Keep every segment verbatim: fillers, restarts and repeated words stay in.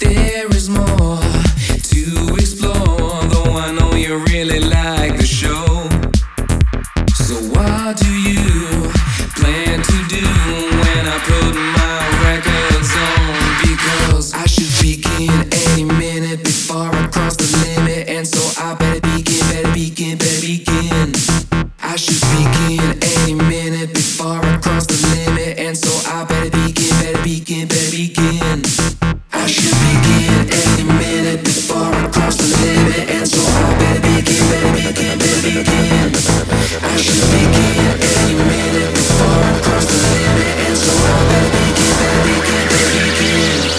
There is more to explore, though I know you really like the show. So what do you plan to do when I put my records on? Because I should begin any minute before I cross the limit, and so I better begin, better begin, better begin. I should begin any minute before I cross the limit, and so I better begin, better begin, better begin. I should begin any minute before I cross the limit, and so I better begin, better begin, better begin. I should begin any minute before I cross the limit, and so I better begin, better begin, better begin.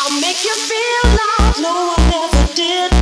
I'll make you feel like no one ever did.